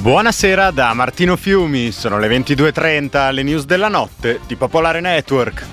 Buonasera da Martino Fiumi, sono le 22:30, le news della notte di Popolare Network.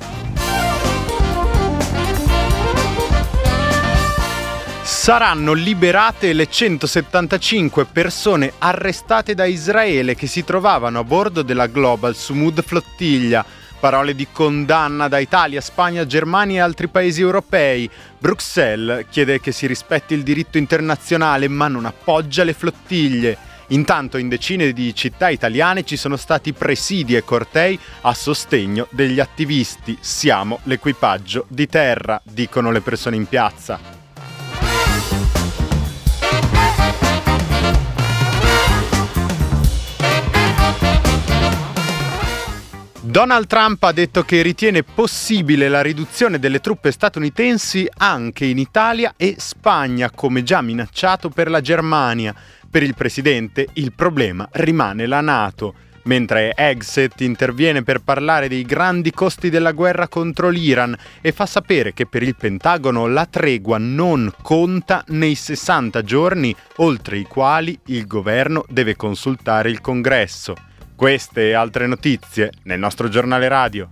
Saranno liberate le 175 persone arrestate da Israele che si trovavano a bordo della Global Sumud Flottiglia. Parole di condanna da Italia, Spagna, Germania e altri paesi europei. Bruxelles chiede che si rispetti il diritto internazionale ma non appoggia le flottiglie. Intanto in decine di città italiane ci sono stati presidi e cortei a sostegno degli attivisti. Siamo l'equipaggio di terra, dicono le persone in piazza. Donald Trump ha detto che ritiene possibile la riduzione delle truppe statunitensi anche in Italia e Spagna, come già minacciato per la Germania. Per il presidente il problema rimane la NATO, mentre Hegseth interviene per parlare dei grandi costi della guerra contro l'Iran e fa sapere che per il Pentagono la tregua non conta nei 60 giorni oltre i quali il governo deve consultare il Congresso. Queste e altre notizie nel nostro giornale radio.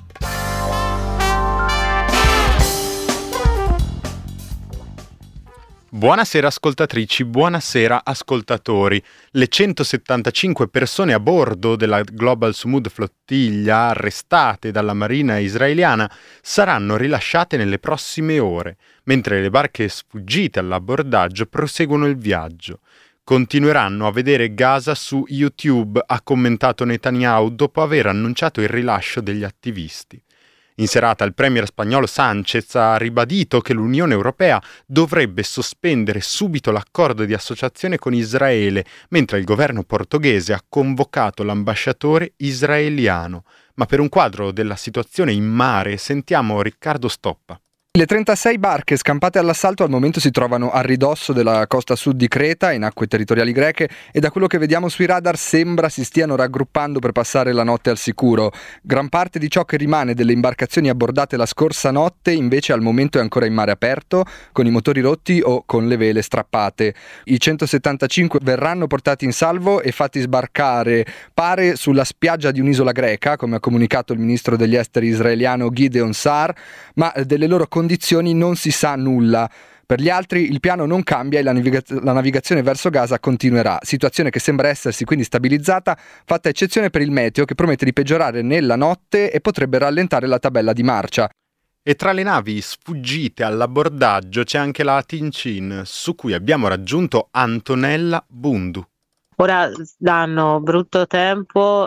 Buonasera ascoltatrici, buonasera ascoltatori. Le 175 persone a bordo della Global Sumud Flottiglia arrestate dalla marina israeliana saranno rilasciate nelle prossime ore, mentre le barche sfuggite all'abbordaggio proseguono il viaggio. Continueranno a vedere Gaza su YouTube, ha commentato Netanyahu dopo aver annunciato il rilascio degli attivisti. In serata il premier spagnolo Sánchez ha ribadito che l'Unione Europea dovrebbe sospendere subito l'accordo di associazione con Israele, mentre il governo portoghese ha convocato l'ambasciatore israeliano. Ma per un quadro della situazione in mare sentiamo Riccardo Stoppa. Le 36 barche scampate all'assalto al momento si trovano a ridosso della costa sud di Creta, in acque territoriali greche, e da quello che vediamo sui radar sembra si stiano raggruppando per passare la notte al sicuro. Gran parte di ciò che rimane delle imbarcazioni abbordate la scorsa notte invece al momento è ancora in mare aperto, con i motori rotti o con le vele strappate. I 175 verranno portati in salvo e fatti sbarcare, pare sulla spiaggia di un'isola greca, come ha comunicato il ministro degli esteri israeliano Gideon Sa'ar, ma delle loro condizioni non si sa nulla. Per gli altri il piano non cambia e la navigazione verso Gaza continuerà, situazione che sembra essersi quindi stabilizzata, fatta eccezione per il meteo che promette di peggiorare nella notte e potrebbe rallentare la tabella di marcia. E tra le navi sfuggite all'abbordaggio c'è anche la Tincin, su cui abbiamo raggiunto Antonella Bundu. Ora danno brutto tempo,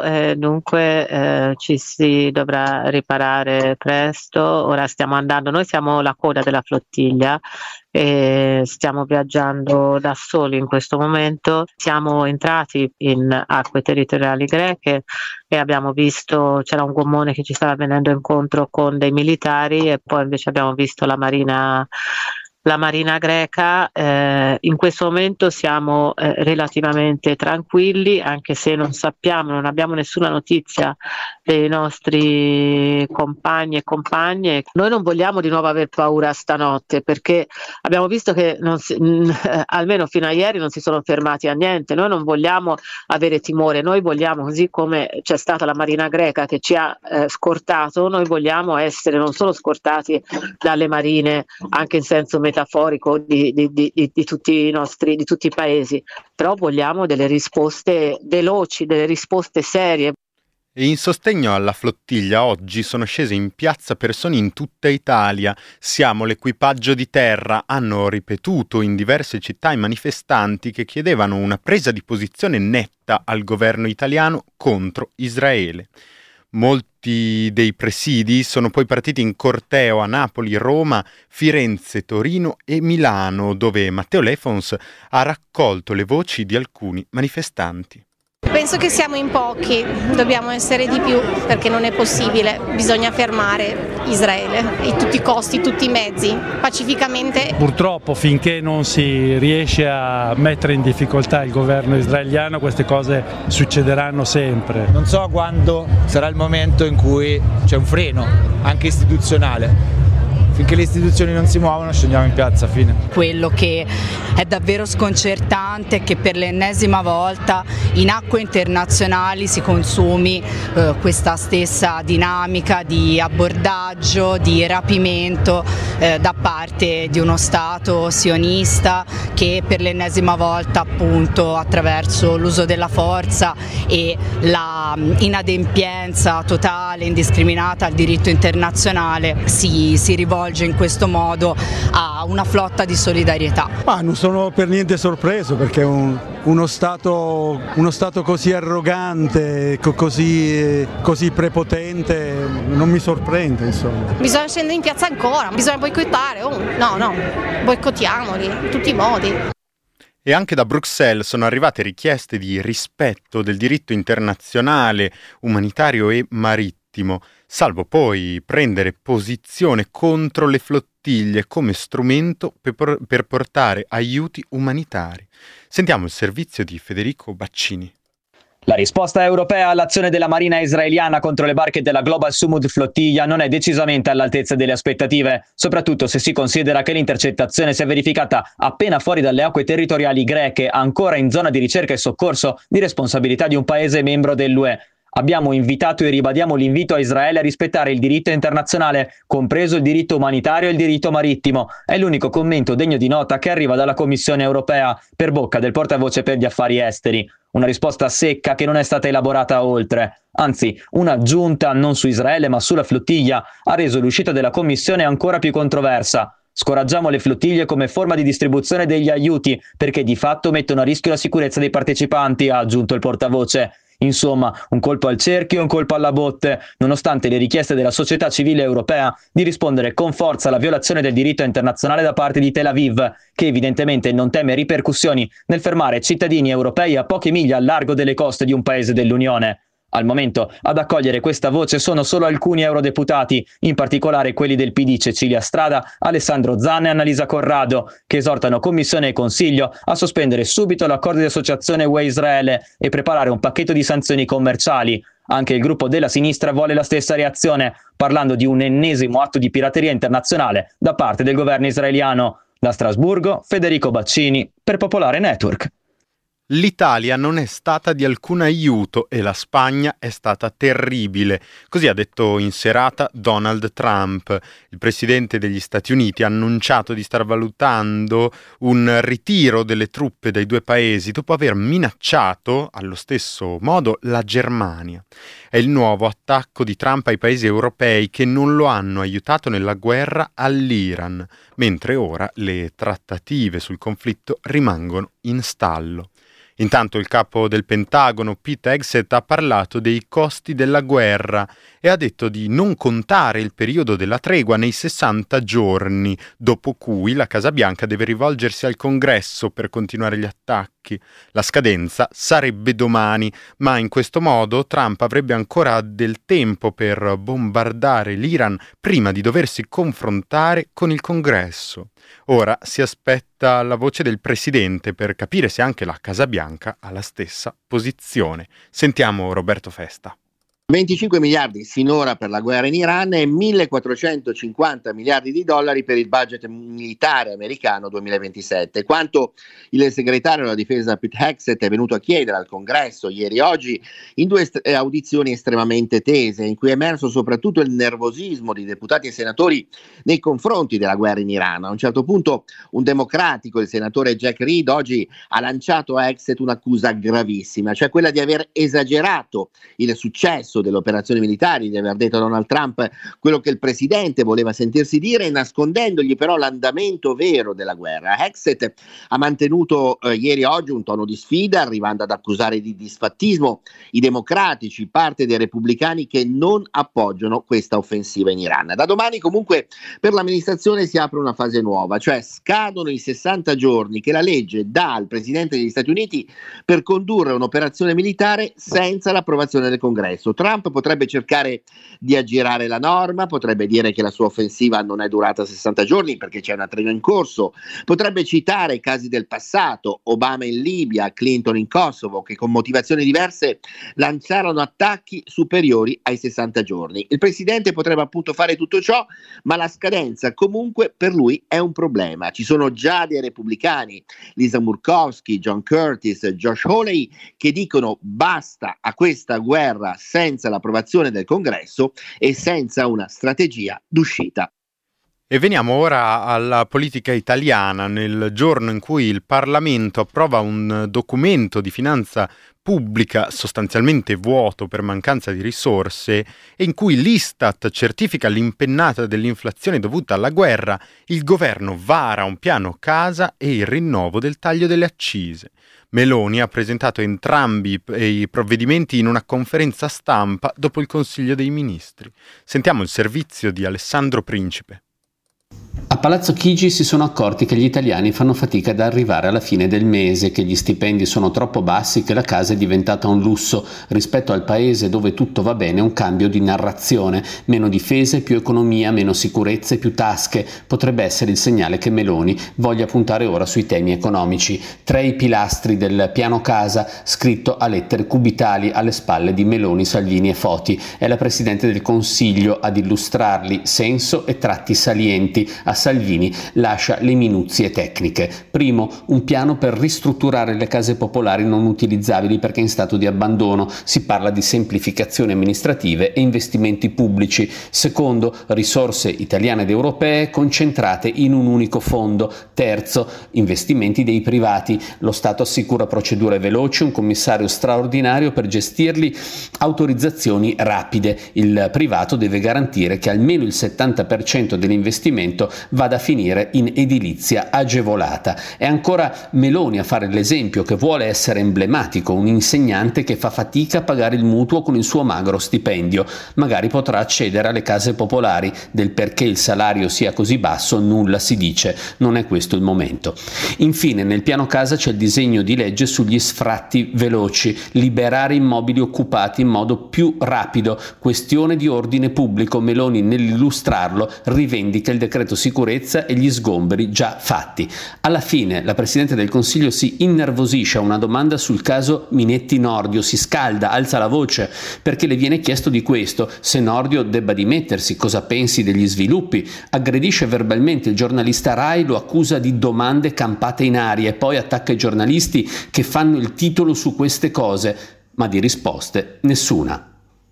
dunque ci si dovrà riparare presto. Ora stiamo andando, noi siamo la coda della flottiglia e stiamo viaggiando da soli in questo momento. Siamo entrati in acque territoriali greche e abbiamo visto, c'era un gommone che ci stava venendo incontro con dei militari e poi invece abbiamo visto la marina greca. In questo momento siamo relativamente tranquilli, anche se non abbiamo nessuna notizia dei nostri compagni e compagne. Noi non vogliamo di nuovo aver paura stanotte, perché abbiamo visto che almeno fino a ieri non si sono fermati a niente. Noi non vogliamo avere timore, noi vogliamo, così come c'è stata la marina greca che ci ha scortato, noi vogliamo essere non solo scortati dalle marine, anche in senso metaforico di tutti i paesi, però vogliamo delle risposte veloci, delle risposte serie. E in sostegno alla flottiglia oggi sono scese in piazza persone in tutta Italia. Siamo l'equipaggio di terra, hanno ripetuto in diverse città i manifestanti che chiedevano una presa di posizione netta al governo italiano contro Israele. Molti dei presidi sono poi partiti in corteo a Napoli, Roma, Firenze, Torino e Milano, dove Matteo Lefons ha raccolto le voci di alcuni manifestanti. Penso che siamo in pochi, dobbiamo essere di più perché non è possibile, bisogna fermare Israele a tutti i costi, tutti i mezzi, pacificamente. Purtroppo finché non si riesce a mettere in difficoltà il governo israeliano queste cose succederanno sempre. Non so quando sarà il momento in cui c'è un freno, anche istituzionale. finché le istituzioni non si muovono scendiamo in piazza, fine. Quello che è davvero sconcertante è che per l'ennesima volta in acque internazionali si consumi questa stessa dinamica di abbordaggio, di rapimento da parte di uno Stato sionista che per l'ennesima volta, appunto, attraverso l'uso della forza e la inadempienza totale, indiscriminata al diritto internazionale si rivolge in questo modo a una flotta di solidarietà. Ma non sono per niente sorpreso, perché uno Stato così arrogante, così prepotente non mi sorprende, insomma. Bisogna scendere in piazza ancora, bisogna boicottare, boicottiamoli in tutti i modi. E anche da Bruxelles sono arrivate richieste di rispetto del diritto internazionale, umanitario e marittimo, salvo poi prendere posizione contro le flottiglie come strumento per portare aiuti umanitari. Sentiamo il servizio di Federico Baccini. La risposta europea all'azione della Marina israeliana contro le barche della Global Sumud Flottiglia non è decisamente all'altezza delle aspettative, soprattutto se si considera che l'intercettazione si è verificata appena fuori dalle acque territoriali greche, ancora in zona di ricerca e soccorso di responsabilità di un paese membro dell'UE. Abbiamo invitato e ribadiamo l'invito a Israele a rispettare il diritto internazionale, compreso il diritto umanitario e il diritto marittimo. È l'unico commento degno di nota che arriva dalla Commissione europea, per bocca del portavoce per gli affari esteri. Una risposta secca che non è stata elaborata oltre. Anzi, un'aggiunta non su Israele ma sulla flottiglia ha reso l'uscita della Commissione ancora più controversa. Scoraggiamo le flottiglie come forma di distribuzione degli aiuti, perché di fatto mettono a rischio la sicurezza dei partecipanti, ha aggiunto il portavoce. Insomma, un colpo al cerchio e un colpo alla botte, nonostante le richieste della società civile europea di rispondere con forza alla violazione del diritto internazionale da parte di Tel Aviv, che evidentemente non teme ripercussioni nel fermare cittadini europei a poche miglia al largo delle coste di un paese dell'Unione. Al momento, ad accogliere questa voce sono solo alcuni eurodeputati, in particolare quelli del PD Cecilia Strada, Alessandro Zanna e Annalisa Corrado, che esortano Commissione e Consiglio a sospendere subito l'accordo di associazione UE-Israele e preparare un pacchetto di sanzioni commerciali. Anche il gruppo della sinistra vuole la stessa reazione, parlando di un ennesimo atto di pirateria internazionale da parte del governo israeliano. Da Strasburgo, Federico Baccini, per Popolare Network. L'Italia non è stata di alcun aiuto e la Spagna è stata terribile. Così ha detto in serata Donald Trump. Il presidente degli Stati Uniti ha annunciato di star valutando un ritiro delle truppe dai due paesi dopo aver minacciato allo stesso modo la Germania. È il nuovo attacco di Trump ai paesi europei che non lo hanno aiutato nella guerra all'Iran, mentre ora le trattative sul conflitto rimangono in stallo. Intanto il capo del Pentagono, Pete Hegseth, ha parlato dei costi della guerra e ha detto di non contare il periodo della tregua nei 60 giorni, dopo cui la Casa Bianca deve rivolgersi al Congresso per continuare gli attacchi. La scadenza sarebbe domani, ma in questo modo Trump avrebbe ancora del tempo per bombardare l'Iran prima di doversi confrontare con il Congresso. Ora si aspetta la voce del presidente per capire se anche la Casa Bianca ha la stessa posizione. Sentiamo Roberto Festa. 25 miliardi sinora per la guerra in Iran e 1.450 miliardi di dollari per il budget militare americano 2027. Quanto il segretario della difesa Pete Hegseth è venuto a chiedere al Congresso ieri e oggi in due audizioni estremamente tese, in cui è emerso soprattutto il nervosismo di deputati e senatori nei confronti della guerra in Iran. A un certo punto un democratico, il senatore Jack Reed, oggi ha lanciato a Hegseth un'accusa gravissima, cioè quella di aver esagerato il successo delle operazioni militari, di aver detto a Donald Trump quello che il presidente voleva sentirsi dire, nascondendogli però l'andamento vero della guerra. Hegseth ha mantenuto ieri e oggi un tono di sfida, arrivando ad accusare di disfattismo i democratici, parte dei repubblicani che non appoggiano questa offensiva in Iran. Da domani comunque per l'amministrazione si apre una fase nuova, cioè scadono i 60 giorni che la legge dà al presidente degli Stati Uniti per condurre un'operazione militare senza l'approvazione del Congresso. Trump potrebbe cercare di aggirare la norma, potrebbe dire che la sua offensiva non è durata 60 giorni perché c'è una tregua in corso, potrebbe citare i casi del passato, Obama in Libia, Clinton in Kosovo, che con motivazioni diverse lanciarono attacchi superiori ai 60 giorni. Il presidente potrebbe appunto fare tutto ciò, ma la scadenza comunque per lui è un problema. Ci sono già dei repubblicani, Lisa Murkowski, John Curtis, Josh Hawley, che dicono basta a questa guerra senza l'approvazione del Congresso e senza una strategia d'uscita. E veniamo ora alla politica italiana. Nel giorno in cui il Parlamento approva un documento di finanza pubblica sostanzialmente vuoto per mancanza di risorse e in cui l'Istat certifica l'impennata dell'inflazione dovuta alla guerra, il governo vara un piano casa e il rinnovo del taglio delle accise. Meloni ha presentato entrambi i provvedimenti in una conferenza stampa dopo il Consiglio dei Ministri. Sentiamo il servizio di Alessandro Principe. A Palazzo Chigi si sono accorti che gli italiani fanno fatica ad arrivare alla fine del mese, che gli stipendi sono troppo bassi, che la casa è diventata un lusso. Rispetto al paese dove tutto va bene, un cambio di narrazione. Meno difese, più economia, meno sicurezze, più tasche. Potrebbe essere il segnale che Meloni voglia puntare ora sui temi economici. 3 i pilastri del piano casa, scritto a lettere cubitali alle spalle di Meloni, Salvini e Foti. È la Presidente del Consiglio ad illustrarli, senso e tratti salienti. A Salvini lascia le minuzie tecniche. Primo, un piano per ristrutturare le case popolari non utilizzabili perché in stato di abbandono. Si parla di semplificazioni amministrative e investimenti pubblici. Secondo, risorse italiane ed europee concentrate in un unico fondo. Terzo, investimenti dei privati. Lo Stato assicura procedure veloci, un commissario straordinario per gestirli, autorizzazioni rapide. Il privato deve garantire che almeno il 70% dell'investimento vada a finire in edilizia agevolata. È ancora Meloni a fare l'esempio, che vuole essere emblematico, un insegnante che fa fatica a pagare il mutuo con il suo magro stipendio. Magari potrà accedere alle case popolari. Del perché il salario sia così basso nulla si dice, non è questo il momento. Infine, nel piano casa c'è il disegno di legge sugli sfratti veloci, liberare immobili occupati in modo più rapido, questione di ordine pubblico. Meloni nell'illustrarlo rivendica il decreto sicurezza e gli sgomberi già fatti. Alla fine la Presidente del Consiglio si innervosisce a una domanda sul caso Minetti Nordio, si scalda, alza la voce perché le viene chiesto di questo, se Nordio debba dimettersi, cosa pensi degli sviluppi, aggredisce verbalmente il giornalista Rai, lo accusa di domande campate in aria e poi attacca i giornalisti che fanno il titolo su queste cose, ma di risposte nessuna.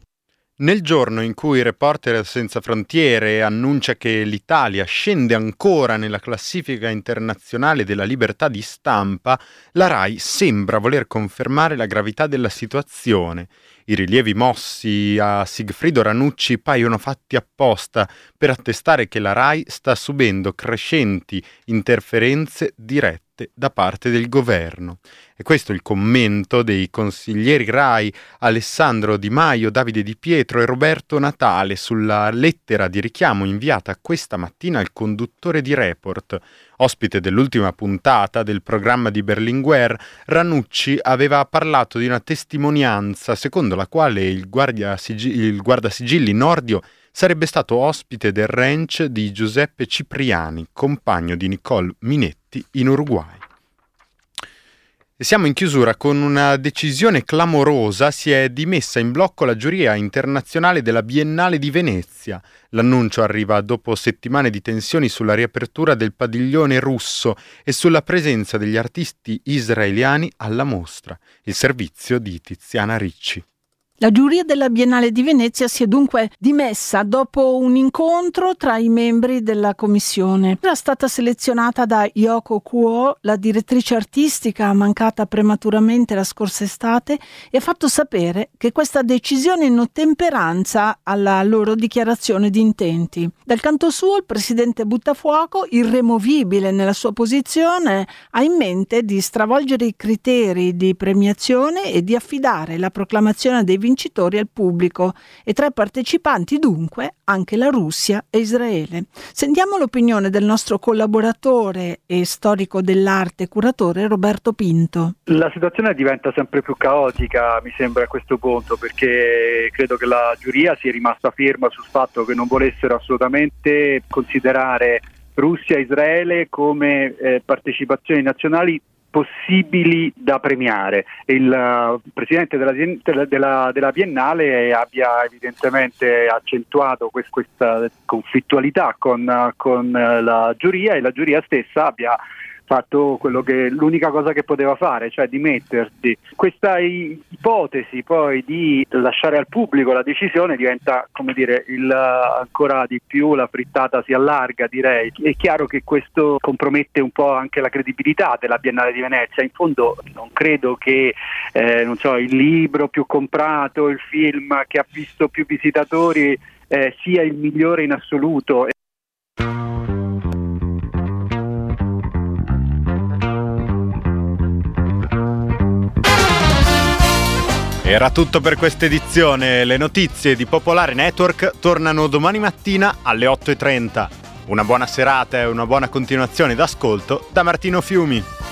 Nel giorno in cui Reporter Senza Frontiere annuncia che l'Italia scende ancora nella classifica internazionale della libertà di stampa, la Rai sembra voler confermare la gravità della situazione. I rilievi mossi a Sigfrido Ranucci paiono fatti apposta per attestare che la Rai sta subendo crescenti interferenze dirette da parte del governo. E questo è il commento dei consiglieri Rai Alessandro Di Maio, Davide Di Pietro e Roberto Natale sulla lettera di richiamo inviata questa mattina al conduttore di Report. Ospite dell'ultima puntata del programma di Berlinguer, Ranucci aveva parlato di una testimonianza secondo la quale il guardasigilli Nordio sarebbe stato ospite del ranch di Giuseppe Cipriani, compagno di Nicole Minetti in Uruguay. E siamo in chiusura con una decisione clamorosa: si è dimessa in blocco la giuria internazionale della Biennale di Venezia. L'annuncio arriva dopo settimane di tensioni sulla riapertura del padiglione russo e sulla presenza degli artisti israeliani alla mostra. Il servizio di Tiziana Ricci. La giuria della Biennale di Venezia si è dunque dimessa dopo un incontro tra i membri della commissione. Era stata selezionata da Yoko Kuo, la direttrice artistica mancata prematuramente la scorsa estate, e ha fatto sapere che questa decisione è in ottemperanza alla loro dichiarazione di intenti. Dal canto suo, il presidente Buttafuoco, irremovibile nella sua posizione, ha in mente di stravolgere i criteri di premiazione e di affidare la proclamazione dei vincitori vincitori al pubblico e tra i partecipanti dunque anche la Russia e Israele. Sentiamo l'opinione del nostro collaboratore e storico dell'arte curatore Roberto Pinto. La situazione diventa sempre più caotica, mi sembra, a questo punto, perché credo che la giuria sia rimasta ferma sul fatto che non volessero assolutamente considerare Russia e Israele come partecipazioni nazionali possibili da premiare. Il presidente della Biennale abbia evidentemente accentuato questa conflittualità con la giuria, e la giuria stessa abbia fatto l'unica cosa che poteva fare, cioè dimettersi. Questa ipotesi poi di lasciare al pubblico la decisione diventa, come dire, ancora di più la frittata si allarga, direi. È chiaro che questo compromette un po' anche la credibilità della Biennale di Venezia. In fondo non credo che il libro più comprato, il film che ha visto più visitatori sia il migliore in assoluto. Era tutto per questa edizione. Le notizie di Popolare Network tornano domani mattina alle 8:30. Una buona serata e una buona continuazione d'ascolto da Martino Fiumi.